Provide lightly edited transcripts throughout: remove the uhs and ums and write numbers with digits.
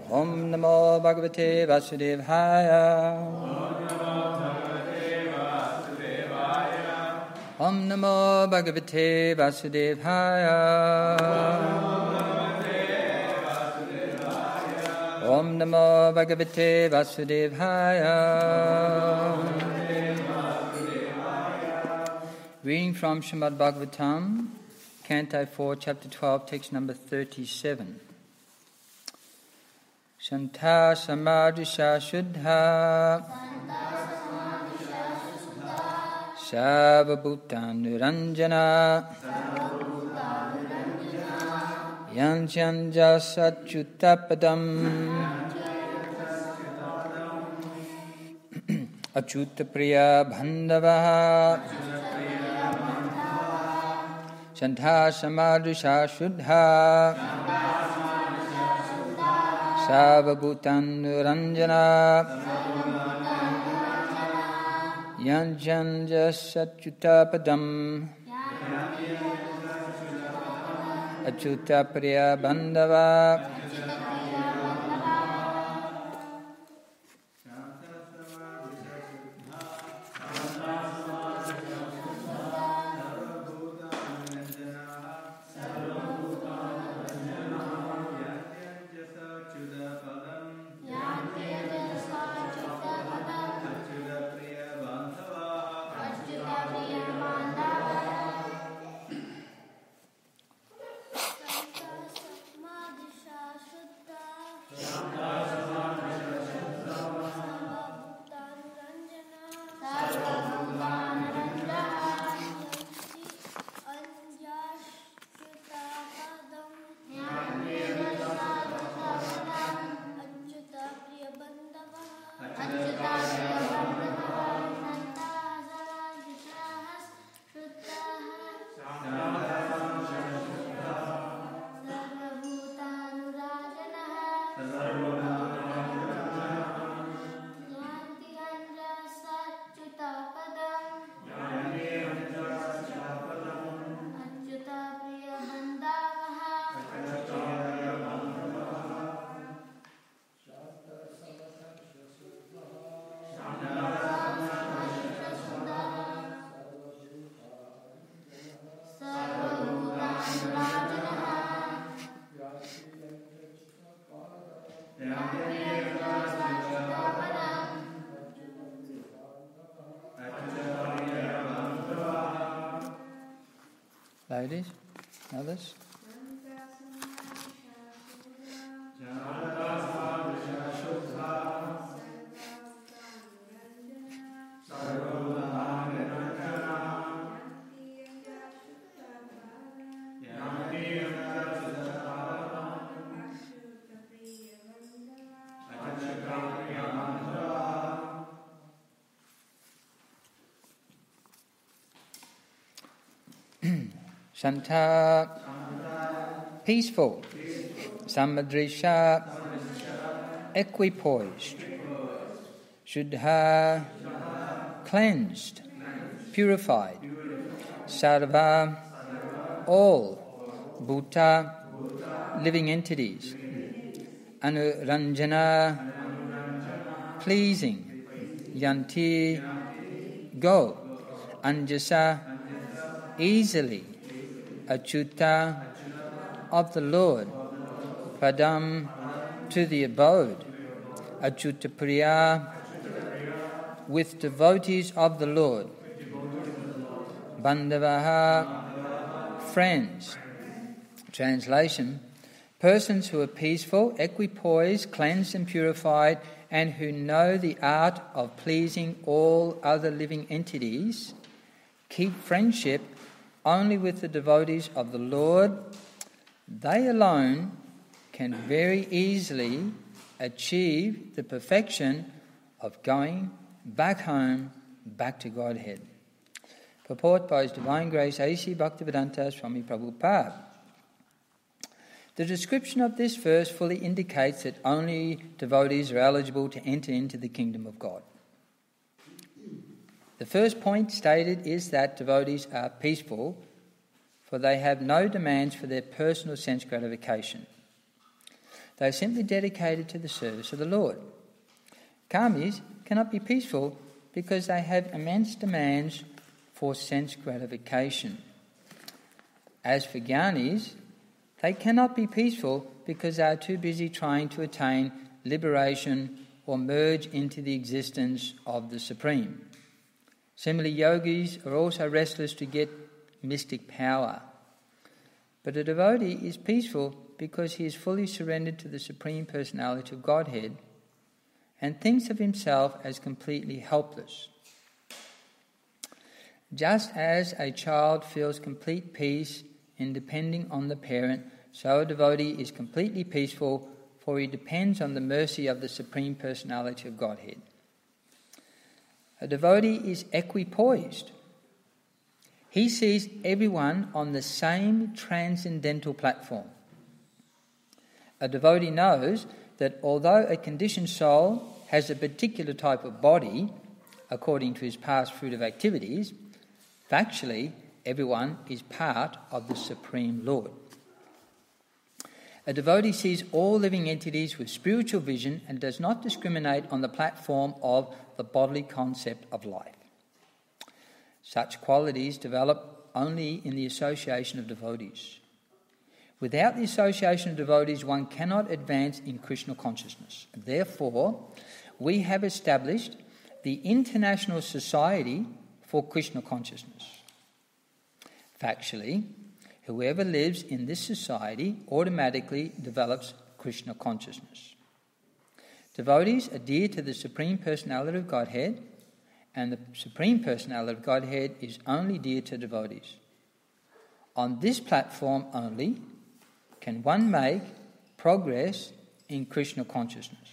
Om Namo Bhagavate Vasudevaya. Om Namo Bhagavate Vasudevaya. Om Namo Bhagavate Vasudevaya. Reading from Srimad Bhagavatam, Canto 4, Chapter 12, text number 37. Shanta Samadrisha Shuddha Sarvabhutan Niranjana Yanchanja Satchutapadam Achutapriya Bhandavaha Shanta Samadrisha Shuddha Sarvabhutan Niranjana Yanchanja Satchutapadam Achutapriya Bandhava Ladies, others? Shanta, peaceful. Samadrisha, equipoised. Shuddha, cleansed, purified. Sarva, all. Bhuta, living entities. Anuranjana, pleasing. Yanti, go. Anjasa, easily. Achyuta, of the Lord. Padam, to the abode. Achyutapriya, with devotees of the Lord. Bandhavaha, friends. Translation: persons who are peaceful, equipoised, cleansed and purified, and who know the art of pleasing all other living entities, keep friendship only with the devotees of the Lord. They alone can very easily achieve the perfection of going back home, back to Godhead. Purport by His Divine Grace A.C. Bhaktivedanta Swami Prabhupada. The description of this verse fully indicates that only devotees are eligible to enter into the kingdom of God. The first point stated is that devotees are peaceful, for they have no demands for their personal sense gratification. They are simply dedicated to the service of the Lord. Kamis cannot be peaceful because they have immense demands for sense gratification. As for Gyanis, they cannot be peaceful because they are too busy trying to attain liberation or merge into the existence of the Supreme. Similarly, yogis are also restless to get mystic power. But a devotee is peaceful because he is fully surrendered to the Supreme Personality of Godhead and thinks of himself as completely helpless. Just as a child feels complete peace in depending on the parent, so a devotee is completely peaceful, for he depends on the mercy of the Supreme Personality of Godhead. A devotee is equipoised. He sees everyone on the same transcendental platform. A devotee knows that although a conditioned soul has a particular type of body, according to his past fruitive activities, factually everyone is part of the Supreme Lord. A devotee sees all living entities with spiritual vision and does not discriminate on the platform of the bodily concept of life. Such qualities develop only in the association of devotees. Without the association of devotees, one cannot advance in Krishna consciousness. Therefore, we have established the International Society for Krishna Consciousness. Factually, whoever lives in this society automatically develops Krishna consciousness. Devotees adhere to the Supreme Personality of Godhead, and the Supreme Personality of Godhead is only dear to devotees. On this platform only can one make progress in Krishna consciousness.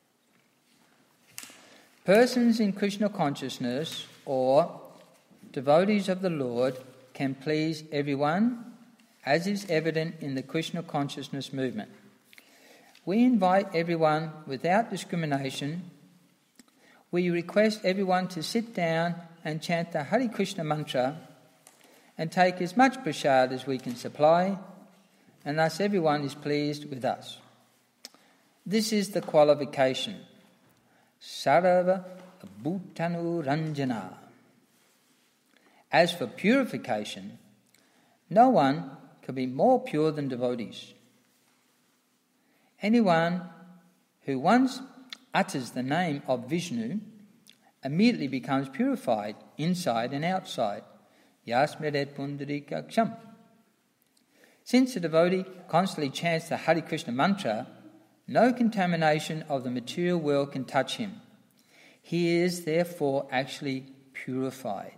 Persons in Krishna consciousness or devotees of the Lord can please everyone, as is evident in the Krishna consciousness movement. We invite everyone without discrimination. We request everyone to sit down and chant the Hare Krishna mantra and take as much prasad as we can supply, and thus everyone is pleased with us. This is the qualification. Sarva Bhutanu Ranjana. As for purification, no one can be more pure than devotees. Anyone who once utters the name of Vishnu immediately becomes purified inside and outside. Yasmeret Pundarikaksham. Since the devotee constantly chants the Hare Krishna mantra, no contamination of the material world can touch him. He is therefore actually purified.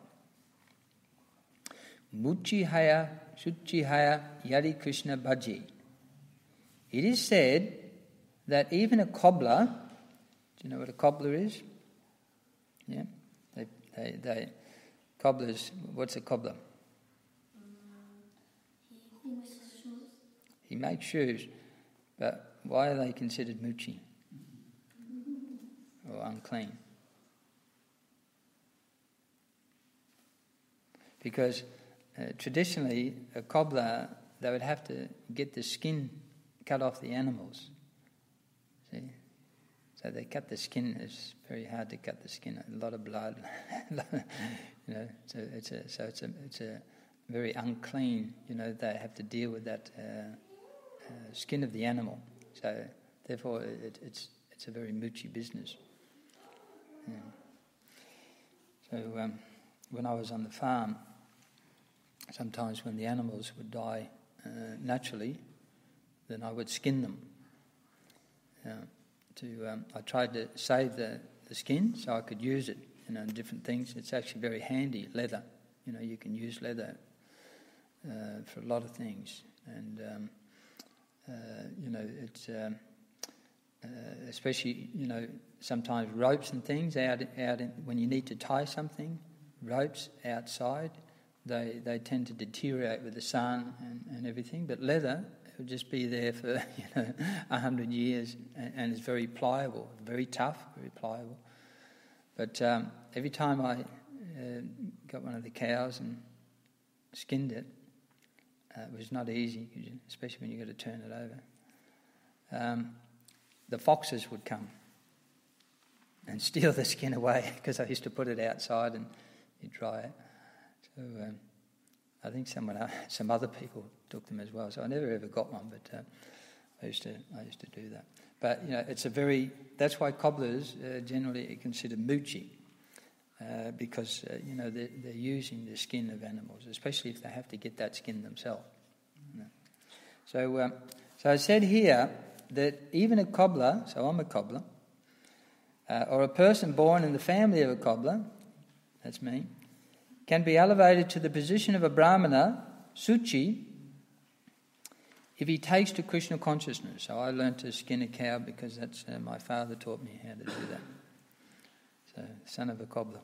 Muchihaya Shuchihaya Yari Krishna Bhaji. It is said that even a cobbler, do you know what a cobbler is? Yeah? Cobblers, what's a cobbler? He makes shoes, but why are they considered muchi or unclean? Because traditionally, a cobbler, they would have to get the skin cut off the animals. See? So they cut the skin. It's very hard to cut the skin. A lot of blood. You know, so it's a very unclean. You know, they have to deal with that skin of the animal. So therefore, it's a very muchi business. Yeah. So when I was on the farm, sometimes when the animals would die naturally, then I would skin them. I tried to save the skin so I could use it, you know, in different things. It's actually very handy, leather. You know, you can use leather for a lot of things. And, you know, it's especially, you know, sometimes ropes and things when you need to tie something, ropes outside, they tend to deteriorate with the sun and everything. But leather, it would just be there for 100 years, and it's very pliable, very tough, very pliable. But every time I got one of the cows and skinned it, it was not easy, especially when you got to turn it over. the foxes would come and steal the skin away, because I used to put it outside and you'd dry it. So I think some other people took them as well. So I never ever got one, but I used to do that. But that's why cobblers generally are considered moochie, because they're using the skin of animals, especially if they have to get that skin themselves. So I said here that even a cobbler, so I'm a cobbler, or a person born in the family of a cobbler, that's me, can be elevated to the position of a brahmana, suchi, if he takes to Krishna consciousness. So I learned to skin a cow because that's my father taught me how to do that. So, son of a cobbler.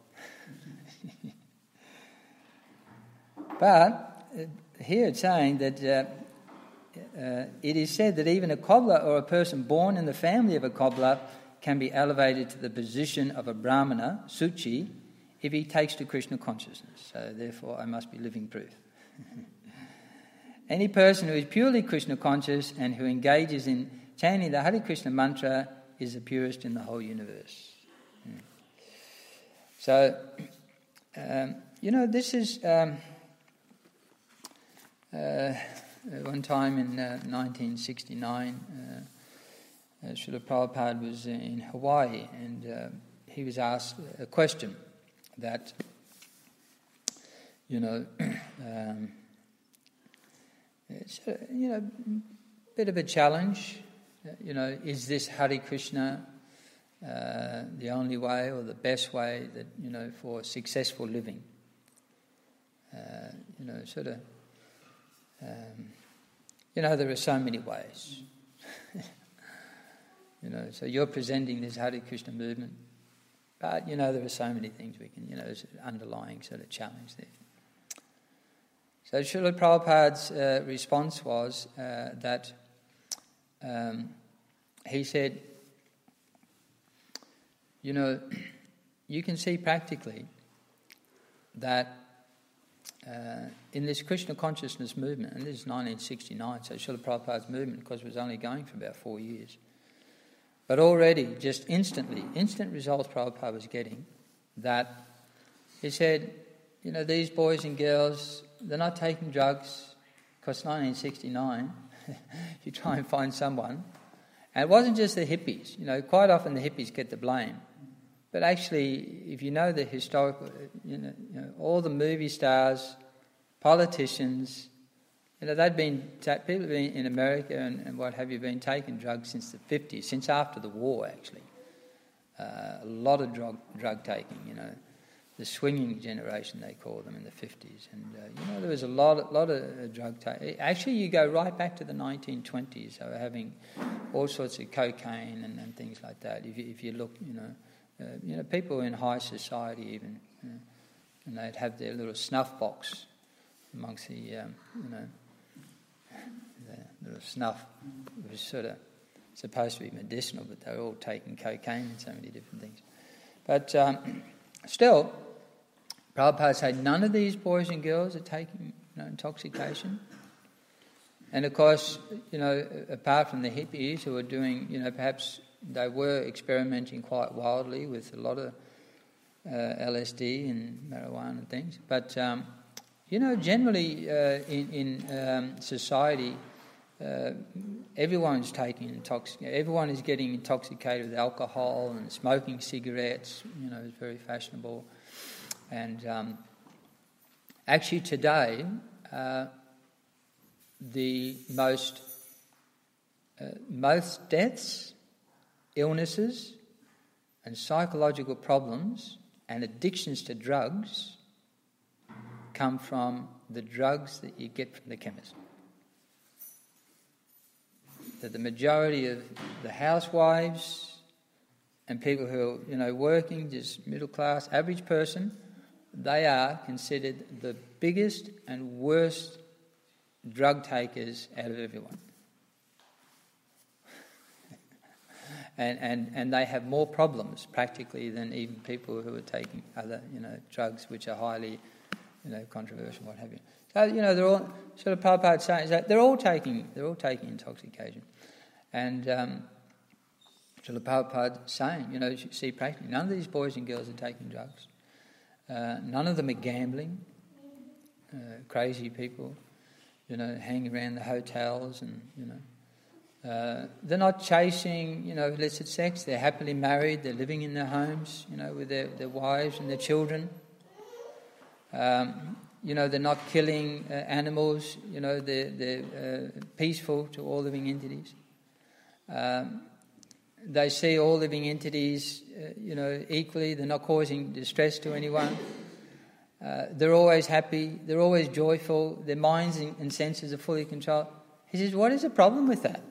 But here it's saying that it is said that even a cobbler or a person born in the family of a cobbler can be elevated to the position of a brahmana, suchi, if he takes to Krishna consciousness. So therefore I must be living proof. Any person who is purely Krishna conscious and who engages in chanting the Hare Krishna mantra is the purest in the whole universe. So, this is... one time in 1969, Srila Prabhupada was in Hawaii, and he was asked a question that, it's a bit of a challenge. Is this Hare Krishna the only way or the best way that for successful living? There are so many ways. So you're presenting this Hare Krishna movement, but there are so many things we can, there's an underlying sort of challenge there. So Srila Prabhupada's response was that he said, you can see practically that in this Krishna consciousness movement, and this is 1969, so Srila Prabhupada's movement, of course, was only going for about 4 years. But already, just instant results Prabhupada was getting, that he said, these boys and girls, they're not taking drugs, because 1969, you try and find someone. And it wasn't just the hippies. Quite often the hippies get the blame. But actually, if you know the historical, all the movie stars, politicians, people have been in America and what have you been taking drugs since the 50s, since after the war actually. A lot of drug taking, the swinging generation they call them in the 50s, and there was a lot of drug taking. Actually, you go right back to the 1920s. They were having all sorts of cocaine and things like that. If you look, people in high society even, and they'd have their little snuff box amongst the, the little snuff. It was sort of supposed to be medicinal, but they were all taking cocaine and so many different things. But still, Prabhupada said none of these boys and girls are taking intoxication. And of course, apart from the hippies who were doing, perhaps they were experimenting quite wildly with a lot of LSD and marijuana and things. But, generally in society, everyone is everyone is getting intoxicated with alcohol, and smoking cigarettes, is very fashionable. And actually today, the most deaths, illnesses and psychological problems and addictions to drugs come from the drugs that you get from the chemist. That the majority of the housewives and people who are, working, just middle class, average person, they are considered the biggest and worst drug takers out of everyone. And they have more problems practically than even people who are taking other, drugs which are highly, controversial, what have you. So, they're all, sort of Prabhupada saying that they're all taking intoxication. And Srila Prabhupada saying, you see practically, none of these boys and girls are taking drugs. None of them are gambling. Crazy people, hanging around the hotels and, they're not chasing, illicit sex. They're happily married. They're living in their homes, with their wives and their children. They're not killing animals. They're peaceful to all living entities. They see all living entities, equally. They're not causing distress to anyone. They're always happy. They're always joyful. Their minds and senses are fully controlled. He says, what is the problem with that?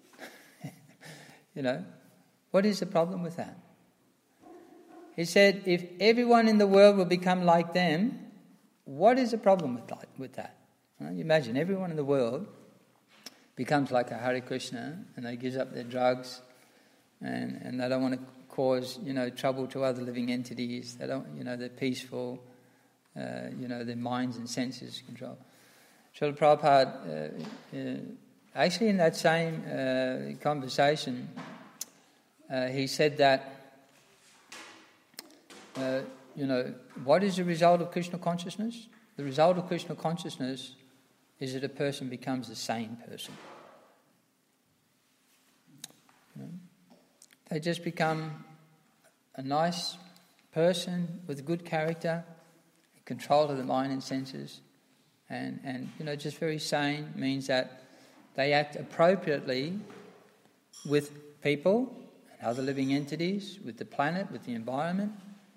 What is the problem with that? He said, if everyone in the world will become like them, what is the problem with that? You imagine everyone in the world becomes like a Hare Krishna and they gives up their drugs and they don't want to cause, trouble to other living entities. They don't, they're peaceful. Their minds and senses control. Srila Prabhupada, actually in that same conversation, he said that, what is the result of Krishna consciousness? The result of Krishna consciousness is that a person becomes a sane person. They just become a nice person with good character, control of the mind and senses, and just very sane means that they act appropriately with people and other living entities, with the planet, with the environment,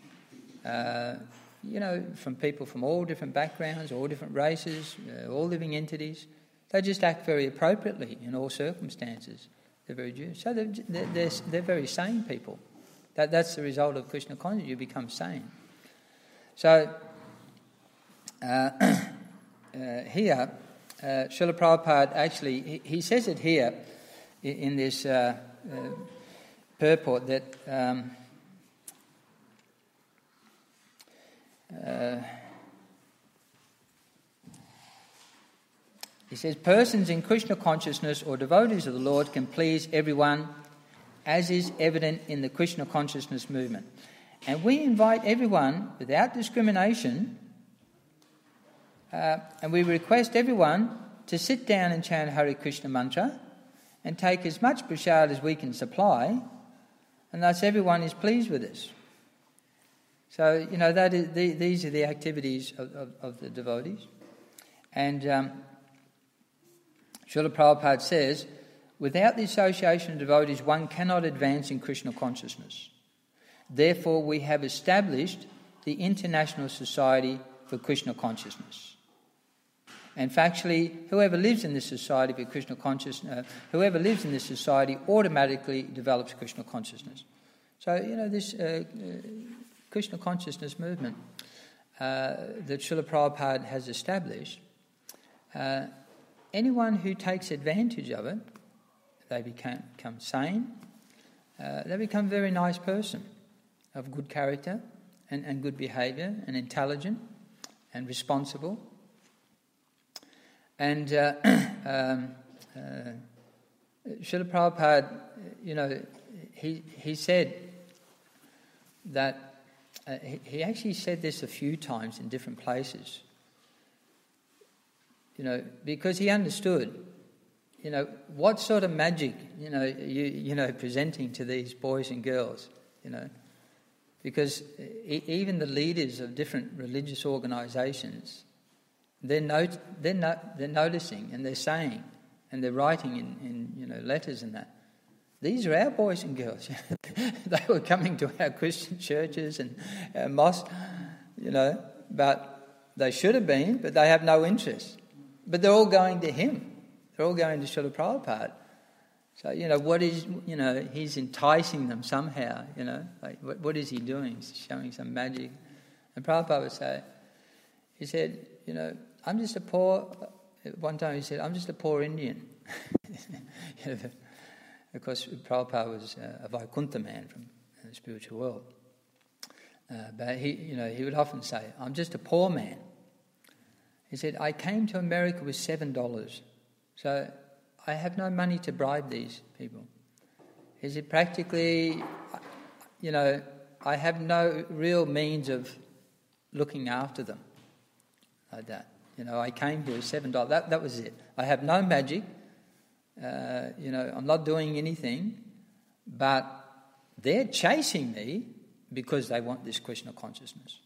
from people from all different backgrounds, all different races, all living entities. They just act very appropriately in all circumstances. They're very Jewish. So they're very sane people. That's the result of Krishna consciousness. You become sane. So here, Srila Prabhupada actually, he says it here in this purport that he says, persons in Krishna consciousness or devotees of the Lord can please everyone, as is evident in the Krishna consciousness movement. And we invite everyone without discrimination, and we request everyone to sit down and chant Hare Krishna mantra and take as much prasad as we can supply, and thus everyone is pleased with us. So, that is, these are the activities of the devotees. And Srila Prabhupada says, without the association of devotees, one cannot advance in Krishna consciousness. Therefore, we have established the International Society for Krishna Consciousness. And factually, whoever lives in this society for Krishna consciousness, whoever lives in this society automatically develops Krishna consciousness. So, this Krishna consciousness movement that Srila Prabhupada has established, anyone who takes advantage of it, they become sane, they become a very nice person of good character and good behaviour and intelligent and responsible. And Srila Prabhupada, he said that, he actually said this a few times in different places, because he understood, what sort of magic, presenting to these boys and girls, because even the leaders of different religious organisations, they're noticing and they're saying and they're writing in letters and that. These are our boys and girls. They were coming to our Christian churches and our mosques, but they should have been, but they have no interest. But they're all going to him. They're all going to Srila Prabhupada. So, what is, he's enticing them somehow, like what is he doing? He's showing some magic. And Prabhupada would say, he said, I'm just a poor, one time he said, I'm just a poor Indian. Of course, Prabhupada was a Vaikuntha man from the spiritual world. But he would often say, I'm just a poor man. He said, I came to America with $7, so I have no money to bribe these people. He said, practically, I have no real means of looking after them like that. I came here $7. That was it. I have no magic. I'm not doing anything, but they're chasing me because they want this Krishna consciousness.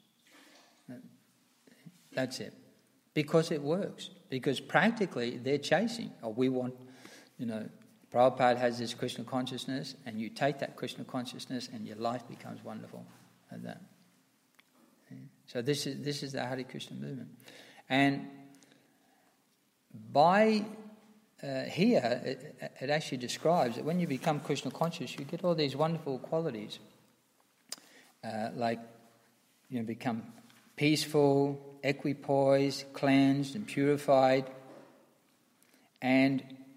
That's it. Because it works. Because practically they're chasing. We want, Prabhupada has this Krishna consciousness, and you take that Krishna consciousness and your life becomes wonderful like that. So this is the Hare Krishna movement. And by here, it actually describes that when you become Krishna conscious, you get all these wonderful qualities, become peaceful, equipoised, cleansed and purified, and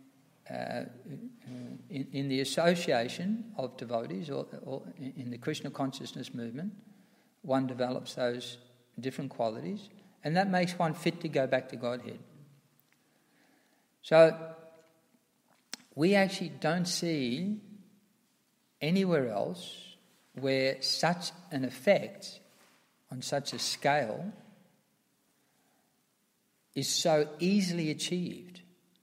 in the association of devotees or in the Krishna consciousness movement, one develops those different qualities, and that makes one fit to go back to Godhead. So we actually don't see anywhere else where such an effect on such a scale is so easily achieved.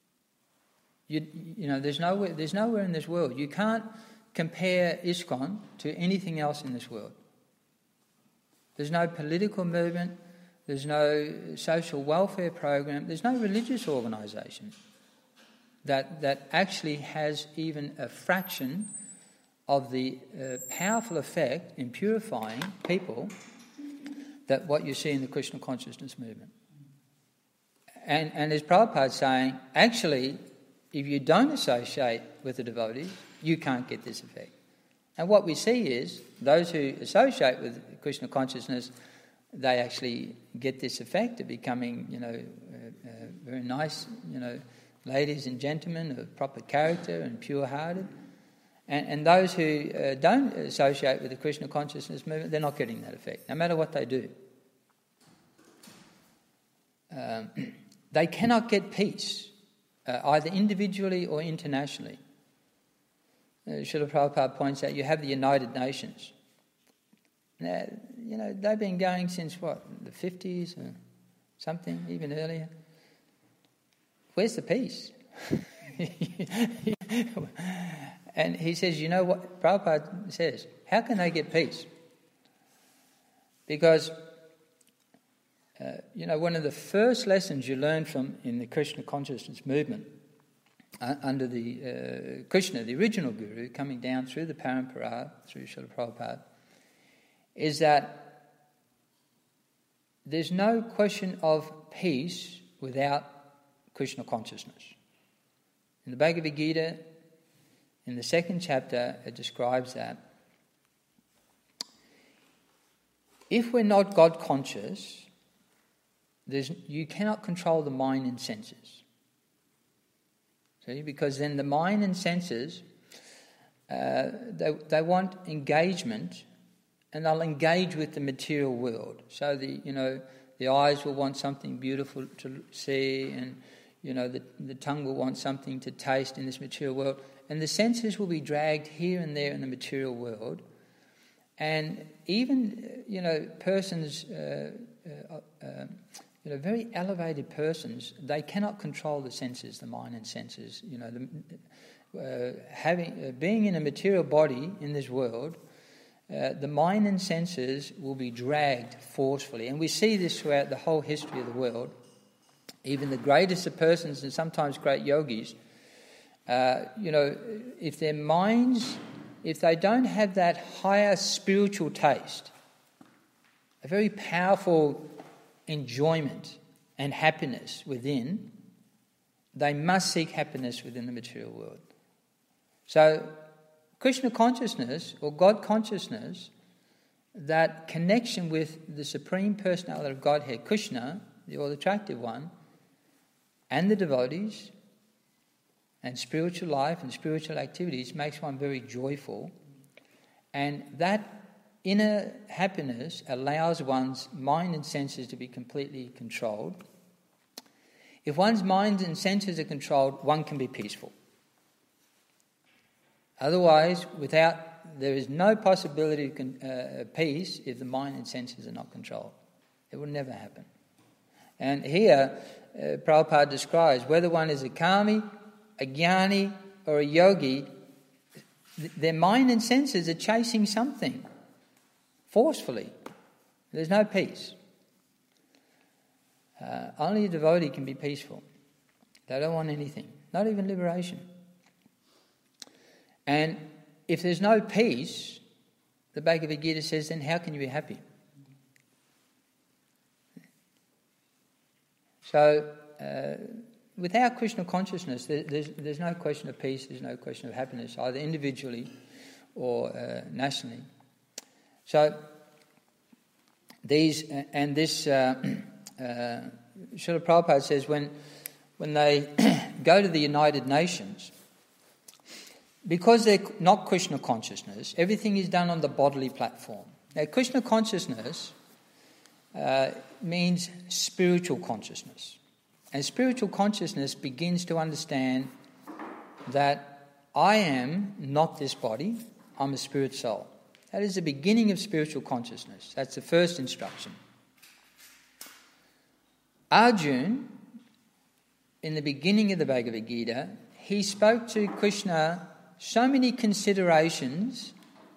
There's nowhere in this world. You can't compare ISKCON to anything else in this world. There's no political movement, there's no social welfare program, there's no religious organisation that actually has even a fraction of the powerful effect in purifying people that what you see in the Krishna consciousness movement. And as Prabhupada's saying, actually, if you don't associate with the devotees, you can't get this effect. And what we see is those who associate with Krishna consciousness, they actually get this effect of becoming, very nice, ladies and gentlemen of proper character and pure-hearted. And those who don't associate with the Krishna consciousness movement, they're not getting that effect, no matter what they do. They cannot get peace, either individually or internationally. Srila Prabhupada points out you have the United Nations. Now, they've been going since the 50s or something, even earlier. Where's the peace? And he says, what Prabhupada says, how can they get peace? Because, one of the first lessons you learn from in the Krishna consciousness movement, under the Krishna, the original Guru, coming down through the Parampara, through Srila Prabhupada, is that there's no question of peace without Krishna consciousness. In the Bhagavad Gita, in the second chapter, it describes that if we're not God conscious, you cannot control the mind and senses. See, because then the mind and senses, they want engagement, and they'll engage with the material world. So the eyes will want something beautiful to see, and the tongue will want something to taste in this material world, and the senses will be dragged here and there in the material world. And even persons, very elevated persons, they cannot control the senses, the mind and senses. Being in a material body in this world, the mind and senses will be dragged forcefully, and we see this throughout the whole history of the world. Even the greatest of persons and sometimes great yogis, if their minds, if they don't have that higher spiritual taste, a very powerful enjoyment and happiness within, they must seek happiness within the material world. So Krishna consciousness or God consciousness, that connection with the Supreme Personality of Godhead, Krishna, the all-attractive one, and the devotees, and spiritual life and spiritual activities makes one very joyful. And that inner happiness allows one's mind and senses to be completely controlled. If one's mind and senses are controlled, one can be peaceful. Otherwise, there is no possibility of peace if the mind and senses are not controlled. It will never happen. And here, Prabhupada describes whether one is a kami, a jnani, or a yogi, their mind and senses are chasing something forcefully. There's no peace. Only a devotee can be peaceful. They don't want anything, not even liberation. And if there's no peace, the Bhagavad Gita says, then how can you be happy? So, without Krishna consciousness, there's no question of peace, there's no question of happiness, either individually or nationally. So, Srila Prabhupada says when they go to the United Nations, because they're not Krishna consciousness, everything is done on the bodily platform. Now, Krishna consciousness means spiritual consciousness. And spiritual consciousness begins to understand that I am not this body, I'm a spirit soul. That is the beginning of spiritual consciousness. That's the first instruction. Arjuna, in the beginning of the Bhagavad Gita, he spoke to Krishna so many considerations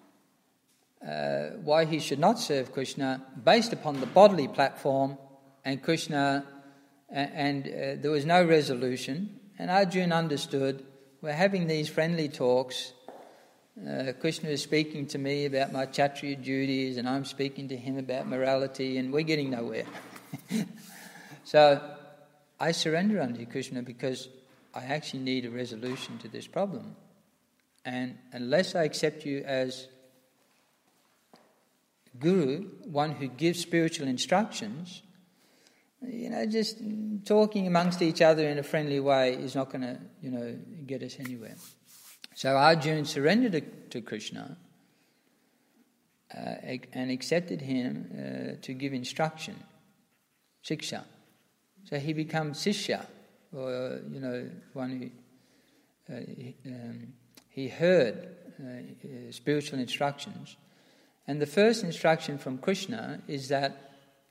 why he should not serve Krishna based upon the bodily platform, and Krishna, and there was no resolution. And Arjuna understood, we're having these friendly talks. Krishna is speaking to me about my Kshatriya duties, and I'm speaking to him about morality, and we're getting nowhere. So I surrender unto you, Krishna, because I actually need a resolution to this problem. And unless I accept you as Guru, one who gives spiritual instructions, just talking amongst each other in a friendly way is not going to, get us anywhere. So Arjuna surrendered to Krishna and accepted him to give instruction, shiksha. So he becomes sishya, or one who he heard spiritual instructions, and the first instruction from Krishna is that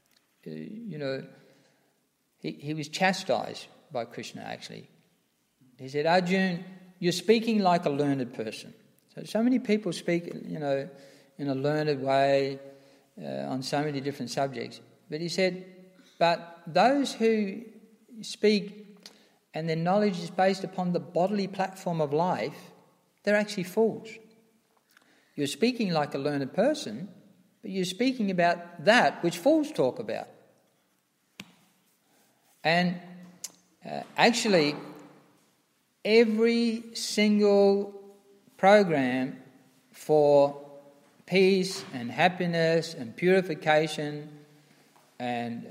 he was chastised by Krishna. Actually, he said, Arjuna, you're speaking like a learned person. So many people speak, in a learned way on so many different subjects. But he said, but those who speak and their knowledge is based upon the bodily platform of life, they're actually fools. You're speaking like a learned person, but you're speaking about that which fools talk about. And actually, every single program for peace and happiness and purification and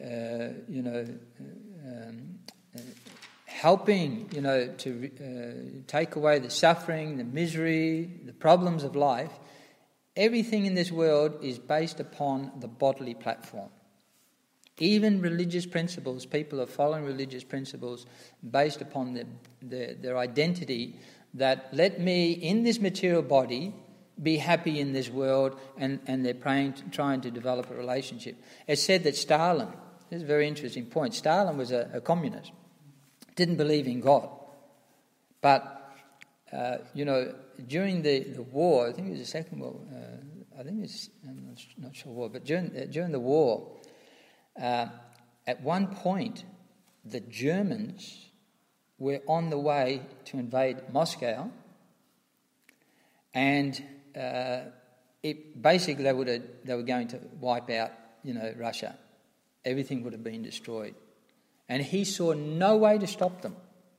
helping to take away the suffering, the misery, the problems of life, everything in this world is based upon the bodily platform. Even religious principles, people are following religious principles based upon their identity, that let me, in this material body, be happy in this world, and they're trying to develop a relationship. It's said that Stalin, this is a very interesting point, Stalin was a communist, didn't believe in God. But, during the war, I think it was the Second World War, I'm not sure war, but during the war, at one point, the Germans were on the way to invade Moscow, and basically they were going to wipe out, Russia. Everything would have been destroyed, and he saw no way to stop them.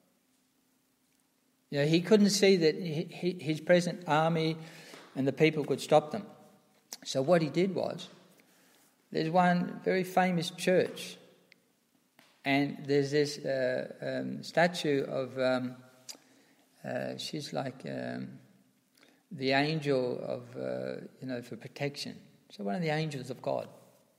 He couldn't see that his present army and the people could stop them. So what he did was, there's one very famous church, and there's this statue of, she's like the angel of, for protection. So one of the angels of God.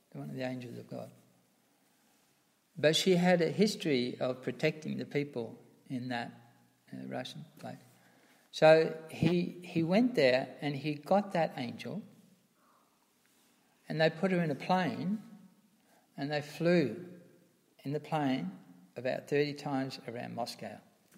But she had a history of protecting the people in that Russian place. So he went there and he got that angel, and they put her in a plane, and they flew in the plane about 30 times around Moscow.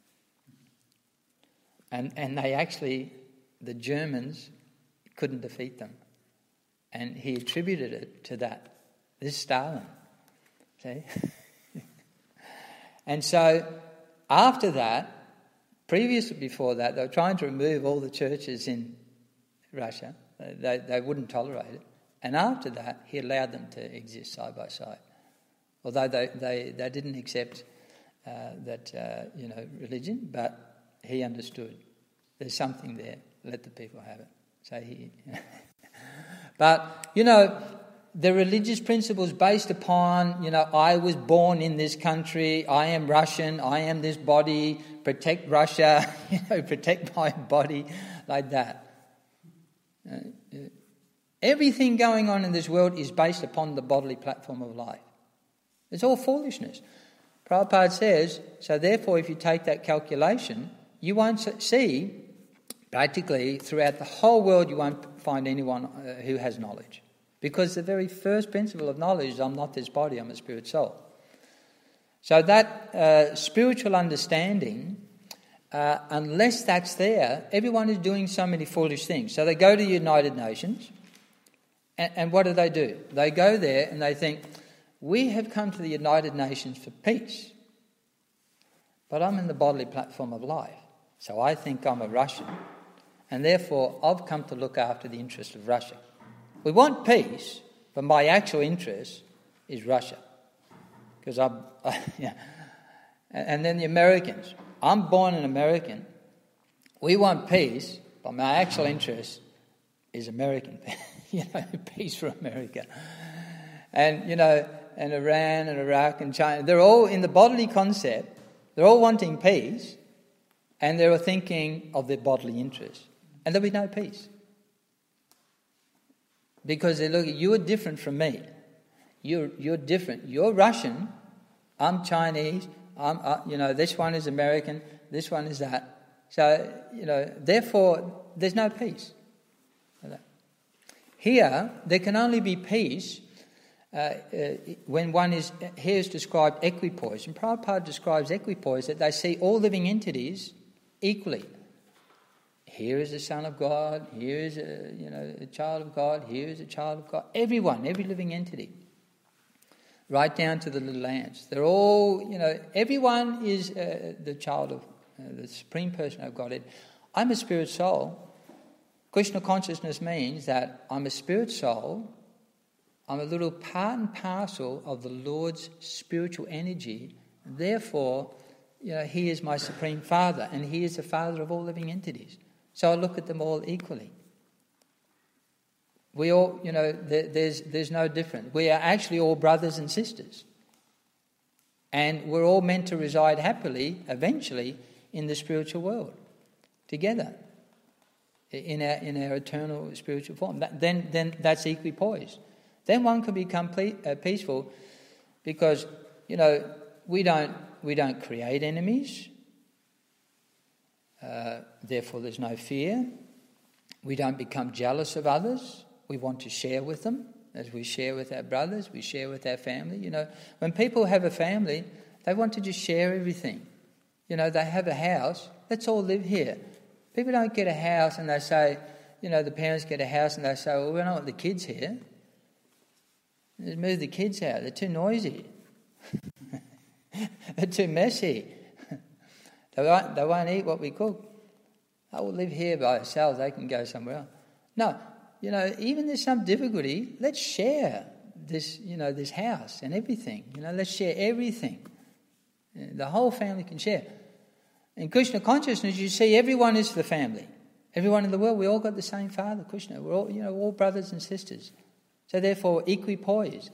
And they actually, the Germans couldn't defeat them. And he attributed it to that. This is Stalin. See? And so after that, before that, they were trying to remove all the churches in Russia. They wouldn't tolerate it. And after that, he allowed them to exist side by side. Although they didn't accept religion, but he understood. There's something there. Let the people have it. So But, the religious principles based upon, I was born in this country, I am Russian, I am this body, protect Russia, protect my body, like that. Everything going on in this world is based upon the bodily platform of life. It's all foolishness. Prabhupada says, so therefore if you take that calculation, you won't see, practically throughout the whole world, you won't find anyone who has knowledge. Because the very first principle of knowledge is I'm not this body, I'm a spirit soul. So that spiritual understanding, unless that's there, everyone is doing so many foolish things. So they go to the United Nations, and what do? They go there and they think, we have come to the United Nations for peace, but I'm in the bodily platform of life. So I think I'm a Russian, and therefore I've come to look after the interest of Russia. We want peace, but my actual interest is Russia. Because and then the Americans. I'm born an American. We want peace, but my actual interest is American. Peace for America. And, and Iran and Iraq and China, they're all in the bodily concept. They're all wanting peace, and they're thinking of their bodily interest. And there'll be no peace. Because they look at you are different from me. You're different. You're Russian. I'm Chinese. This one is American. This one is that. So therefore, there's no peace. Here, there can only be peace when one is. Here is described equipoise, and Prabhupada describes equipoise that they see all living entities equally. Here is a son of God, here is a child of God, here is a child of God. Everyone, every living entity. Right down to the little ants. They're all, everyone is the child of the Supreme Person of Godhead. I'm a spirit soul. Krishna consciousness means that I'm a spirit soul. I'm a little part and parcel of the Lord's spiritual energy. Therefore, He is my Supreme Father, and He is the Father of all living entities. So I look at them all equally. We all, there's no difference. We are actually all brothers and sisters. And we're all meant to reside happily, eventually, in the spiritual world, together, in our eternal spiritual form. Then that's equipoise. Then one can become peaceful, because, we don't create enemies. Therefore, there's no fear. We don't become jealous of others. We want to share with them, as we share with our brothers, we share with our family. When people have a family, they want to just share everything. They have a house, let's all live here. People don't get a house and they say, the parents get a house and they say, well, we don't want the kids here. Just move the kids out, they're too noisy. They're too messy. They won't eat what we cook. They will live here by ourselves. They can go somewhere else. No, even there's some difficulty. Let's share this, this house and everything. Let's share everything. The whole family can share. In Krishna consciousness, you see everyone is the family. Everyone in the world, we all got the same Father, Krishna. We're all, all brothers and sisters. So therefore, equipoise.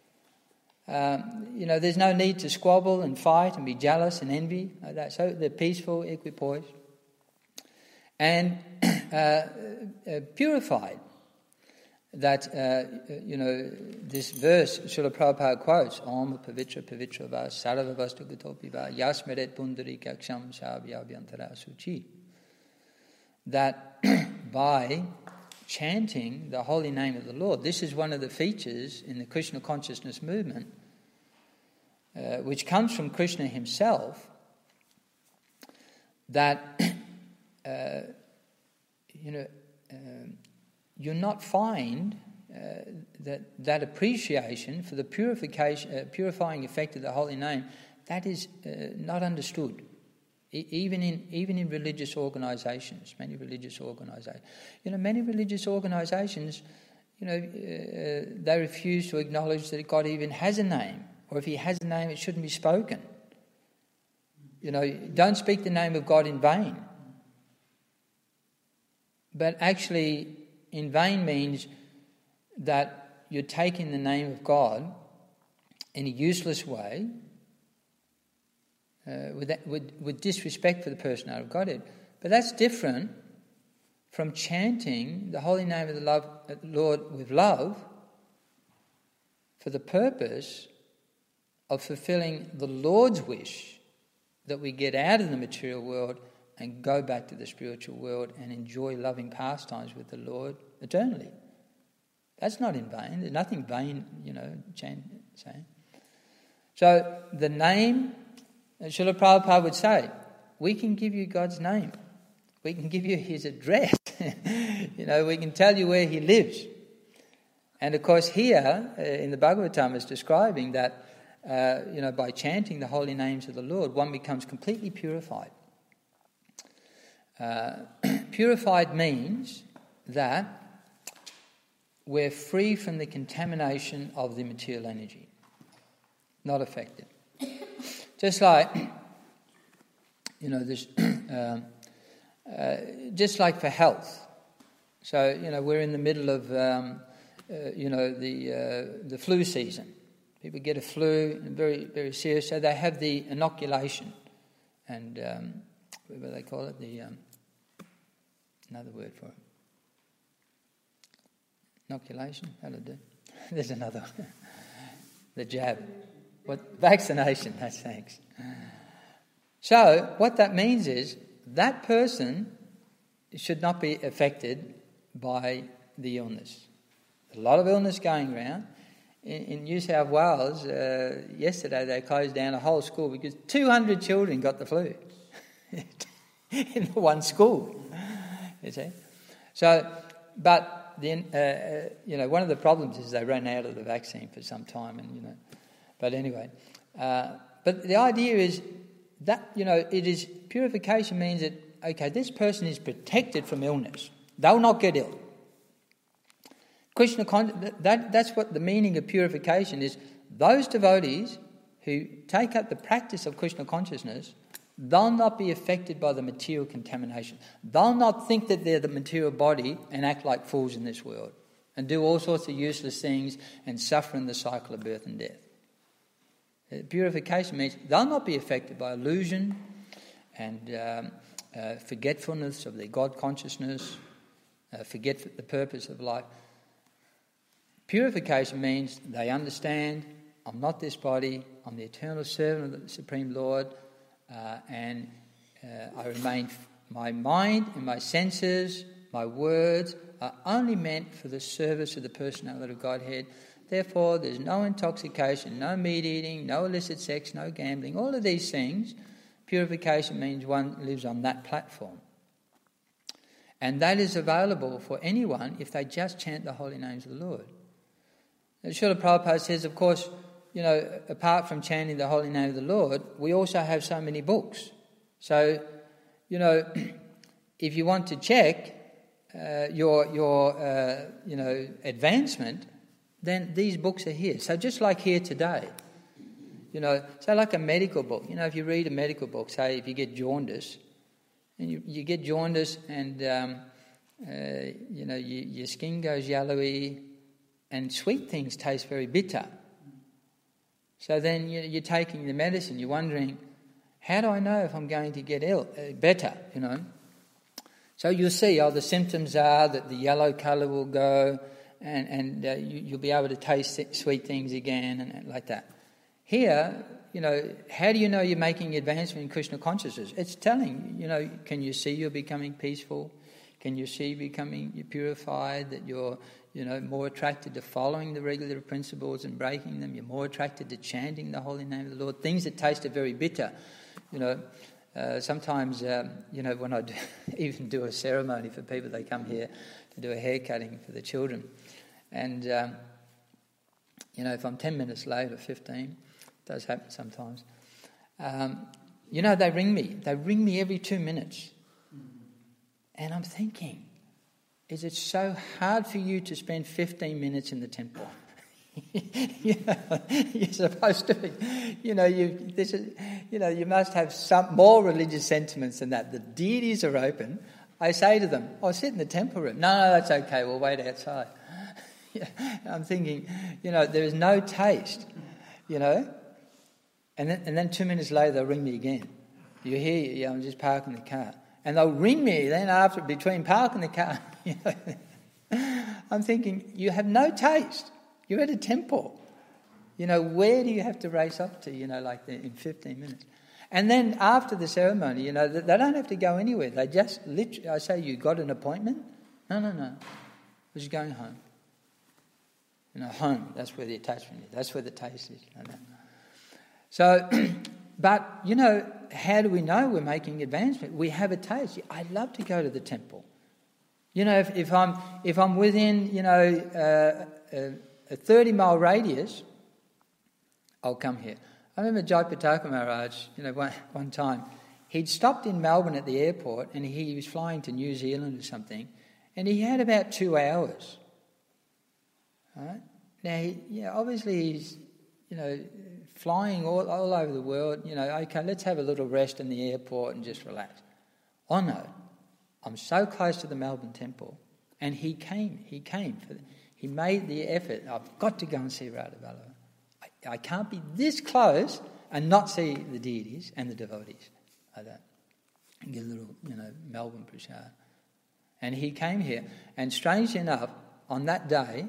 There's no need to squabble and fight and be jealous and envy like that. So they're peaceful, equipoise, and purified. That this verse Srila Prabhupada quotes: "Om pavitra pavitra va sarva vastu gatopi va yasmeret pundari kaksham shabhyabhyantara suchi." that by chanting the holy name of the Lord, this is one of the features in the Krishna consciousness movement, which comes from Krishna himself, that you'll not find that appreciation for the purifying effect of the holy name. That is not understood, even in religious organisations. Many religious organisations, many religious organisations, they refuse to acknowledge that God even has a name, or if He has a name, it shouldn't be spoken. Don't speak the name of God in vain. But actually, in vain means that you're taking the name of God in a useless way, with disrespect for the personality of Godhead. But that's different from chanting the holy name of the Lord with love for the purpose of fulfilling the Lord's wish that we get out of the material world and go back to the spiritual world and enjoy loving pastimes with the Lord eternally. That's not in vain. There's nothing vain, saying. So the name, Srila Prabhupada would say, we can give you God's name. We can give you His address. We can tell you where He lives. And of course here in the Bhagavatam is describing that, by chanting the holy names of the Lord, one becomes completely purified. Purified means that we're free from the contamination of the material energy, not affected. Just like, just like for health. So, we're in the middle of, the flu season. People get a flu, very, very serious, so they have the inoculation. And what do they call it? Another word for it. Inoculation? How do I do? There's another one. The jab. Vaccination, that's thanks. So what that means is that person should not be affected by the illness. A lot of illness going around. In New South Wales, yesterday they closed down a whole school because 200 children got the flu in the one school. You see? So, but then, one of the problems is they ran out of the vaccine for some time, and But anyway, but the idea is that it is purification means that this person is protected from illness; they'll not get ill. That's what the meaning of purification is. Those devotees who take up the practice of Krishna consciousness, they'll not be affected by the material contamination. They'll not think that they're the material body and act like fools in this world and do all sorts of useless things and suffer in the cycle of birth and death. Purification means they'll not be affected by illusion and forgetfulness of their God consciousness, forget the purpose of life. Purification means they understand, I'm not this body, I'm the eternal servant of the Supreme Lord, and I remain, my mind and my senses, my words are only meant for the service of the personality of Godhead. Therefore, there's no intoxication, no meat eating, no illicit sex, no gambling, all of these things. Purification means one lives on that platform. And that is available for anyone if they just chant the holy names of the Lord. Srila Prabhupada says, of course, apart from chanting the holy name of the Lord, we also have so many books. So, if you want to check your advancement, then these books are here. So just like here today, so like a medical book. If you read a medical book, say if you get jaundice, and you get jaundice and, your skin goes yellowy and sweet things taste very bitter. So then you're taking the medicine, you're wondering, how do I know if I'm going to get better, So you'll see, the symptoms are that the yellow colour will go and you'll be able to taste sweet things again and like that. Here, how do you know you're making advancement in Krishna consciousness? It's telling, can you see you're becoming peaceful? Can you see becoming purified, that you're, more attracted to following the regular principles and breaking them? You're more attracted to chanting the holy name of the Lord. Things that tasted very bitter, sometimes, when I even do a ceremony for people, they come here to do a hair cutting for the children. And, if I'm 10 minutes late or 15, it does happen sometimes, they ring me. They ring me every 2 minutes. And I'm thinking, is it so hard for you to spend 15 minutes in the temple? You're supposed to be, you must have some more religious sentiments than that. The deities are open. I say to them, sit in the temple room. No, that's okay, we'll wait outside. I'm thinking, there is no taste, and then 2 minutes later they'll ring me again. You hear, I'm just parking the car. And they'll ring me then after, between parking the car. I'm thinking, you have no taste. You're at a temple. Where do you have to race up to, in 15 minutes? And then after the ceremony, they don't have to go anywhere. They just literally, I say, you got an appointment? No. We're just going home. Home, that's where the attachment is. That's where the taste is. So, but, how do we know we're making advancement? We have a taste. I love to go to the temple. If I'm within, a 30-mile radius, I'll come here. I remember Jayapataka Maharaj, one time, he'd stopped in Melbourne at the airport and he was flying to New Zealand or something, and he had about 2 hours. Right? Now, obviously he's, flying all over the world, okay, let's have a little rest in the airport and just relax. Oh no, I'm so close to the Melbourne temple. And he came. He made the effort. I've got to go and see Radha Vallabha. I can't be this close and not see the deities and the devotees like that. And get a little, Melbourne prasad. And he came here. And strangely enough, on that day,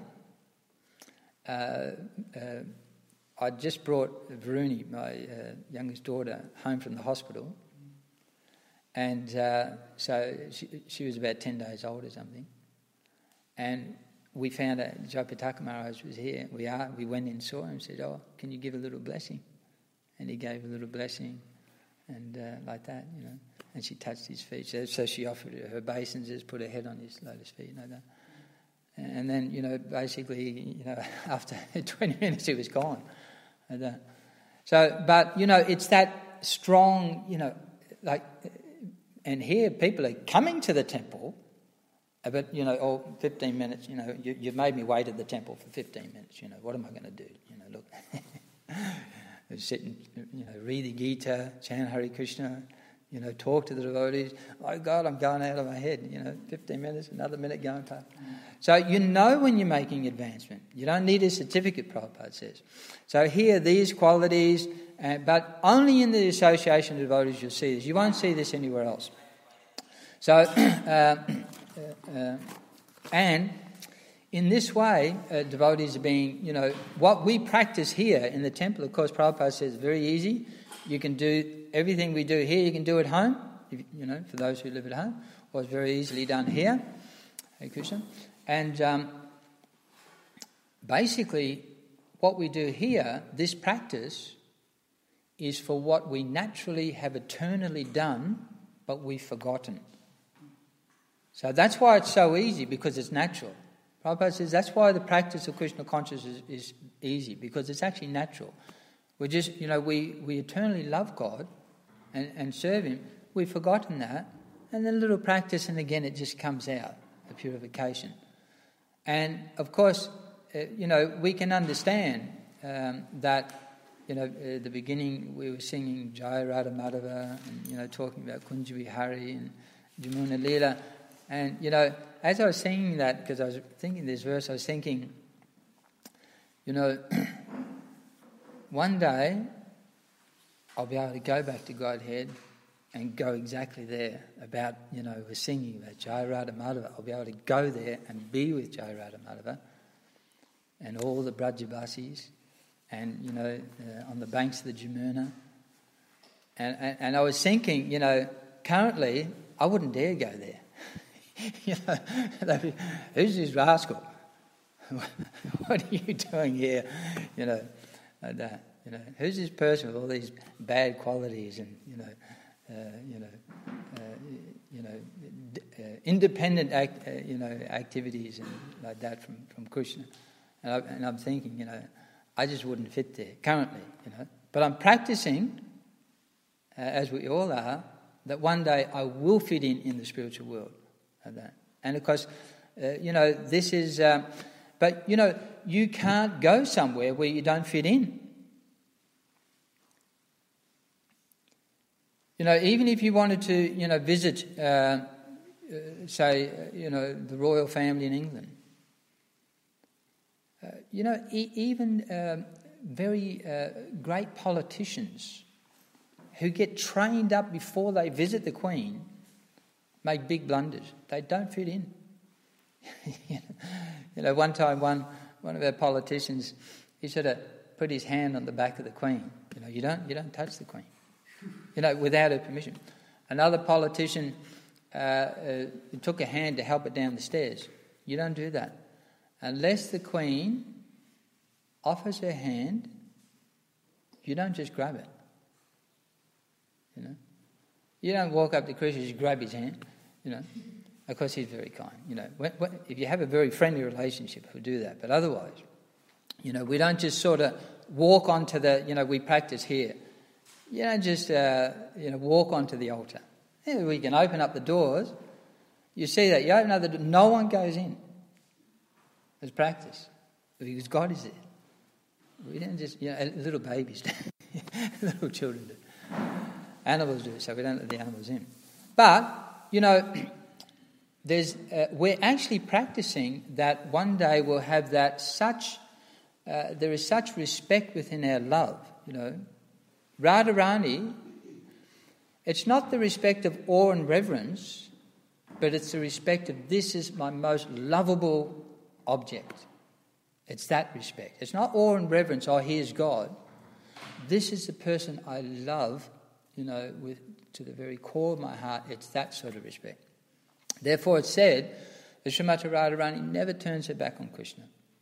I just brought Varuni, my youngest daughter, home from the hospital. And so she was about 10 days old or something. And we found out Jayapataka Maharaj was here. We went in, saw him, and said, can you give a little blessing? And he gave a little blessing, and like that, And she touched his feet. So she offered her basins, put her head on his lotus feet, like that. And then, basically, after 20 minutes, he was gone. Like that. So, but, it's that strong, and here people are coming to the temple, but, 15 minutes, you've made me wait at the temple for 15 minutes, what am I going to do? Look, sit and, read the Gita, chant Hare Krishna, talk to the devotees. Oh God, I'm going out of my head, 15 minutes, another minute going past. So when you're making advancement. You don't need a certificate, Prabhupada says. So here, these qualities, but only in the association of devotees you'll see this. You won't see this anywhere else. So, and in this way, devotees are being, what we practice here in the temple, of course, Prabhupada says, very easy. You can do everything we do here, you can do at home, for those who live at home, or it's very easily done here. Hare Krishna. And basically, what we do here, this practice, is for what we naturally have eternally done, but we've forgotten. So that's why it's so easy, because it's natural. Prabhupada says that's why the practice of Krishna consciousness is easy, because it's actually natural. We're just, we eternally love God and serve Him. We've forgotten that. And then a little practice, and again it just comes out, the purification. And of course, we can understand that, at the beginning we were singing Jaya Radha Madhava and, talking about Kunja Vihari and Jamuna Leela. And, as I was singing that, because I was thinking this verse, I was thinking, one day I'll be able to go back to Godhead and go exactly there about, we're singing about Jaya Radha Madhava. I'll be able to go there and be with Jaya Radha Madhava and all the Brajavasis and, on the banks of the Jamuna. And I was thinking, currently I wouldn't dare go there. You know, who's this rascal? What are you doing here? You know, like that. You know, who's this person with all these bad qualities and independent activities and like that from Krishna? And I'm thinking, you know, I just wouldn't fit there currently, you know. But I'm practicing, as we all are, that one day I will fit in the spiritual world. Like that. And of course, this is... but, you know, you can't go somewhere where you don't fit in. You know, even if you wanted to, you know, visit, the royal family in England, even very great politicians who get trained up before they visit the Queen make big blunders. They don't fit in. You know, one time one of our politicians, he sort of put his hand on the back of the Queen. You know, you don't touch the Queen. You know, without her permission. Another politician took a hand to help it down the stairs. You don't do that. Unless the Queen offers her hand, you don't just grab it. You know? You don't walk up to Krishna and just grab his hand, you know. Of course, he's very kind. You know, if you have a very friendly relationship, we'll do that. But otherwise, you know, we don't just sort of walk onto we practice here. You don't just, walk onto the altar. Yeah, we can open up the doors. You see that. You open up the door, no one goes in. It's practice. Because God is there. We don't just, little babies do. Little children do. Animals do, so we don't let the animals in. But, you know, we're actually practicing that one day we'll have that there is such respect within our love, you know. Radharani, it's not the respect of awe and reverence, but it's the respect of this is my most lovable object. It's that respect. It's not awe and reverence, oh, here's God. This is the person I love, you know, to the very core of my heart. It's that sort of respect. Therefore it's said that Srimati Radharani never turns her back on Krishna.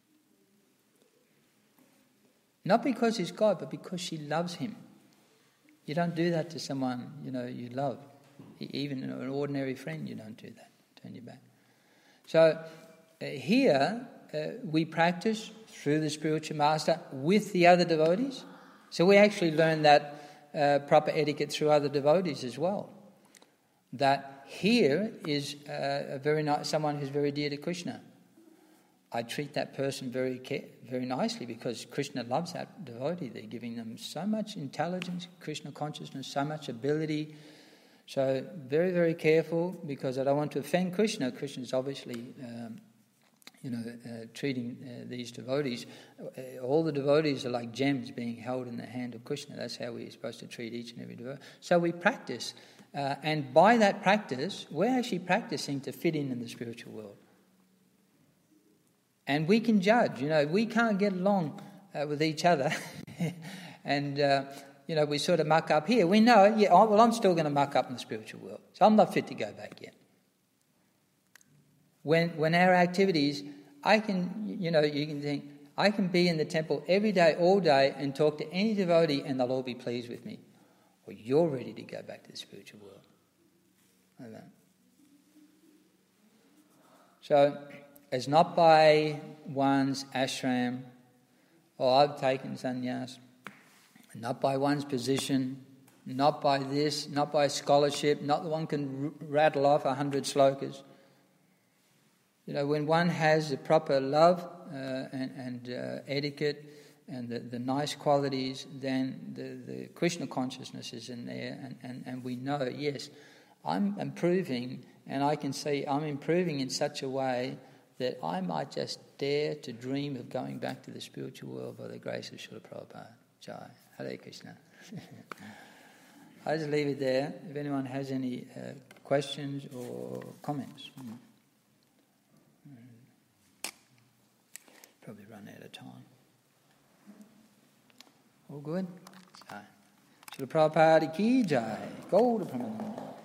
Not because he's God, but because she loves him. You don't do that to someone, you know, you love. Even an ordinary friend, you don't do that. Turn your back. So here we practice through the spiritual master with the other devotees. So we actually learn that proper etiquette through other devotees as well. That here is someone who's very dear to Krishna. I treat that person very nicely because Krishna loves that devotee. They're giving them so much intelligence, Krishna consciousness, so much ability. So very, very careful because I don't want to offend Krishna. Krishna is obviously, treating these devotees. All the devotees are like gems being held in the hand of Krishna. That's how we're supposed to treat each and every devotee. So we practice. And by that practice, we're actually practicing to fit in the spiritual world. And we can judge, you know, we can't get along with each other. And, we sort of muck up here. We know, I'm still going to muck up in the spiritual world. So I'm not fit to go back yet. When our activities, you can think, I can be in the temple every day, all day, and talk to any devotee and they'll all be pleased with me. Well, you're ready to go back to the spiritual world. Like that. So it's not by one's ashram, I've taken sannyas, not by one's position, not by this, not by scholarship, not that one can rattle off 100 slokas. You know, when one has the proper love and etiquette and the nice qualities, then the Krishna consciousness is in there, and we know, yes, I'm improving, and I can see I'm improving in such a way that I might just dare to dream of going back to the spiritual world by the grace of Srila Prabhupada. Jai. Hare Krishna. I'll just leave it there. If anyone has any questions or comments. Probably run out of time. All good? Jai. Srila Prabhupada ki jai. Go to Brahman.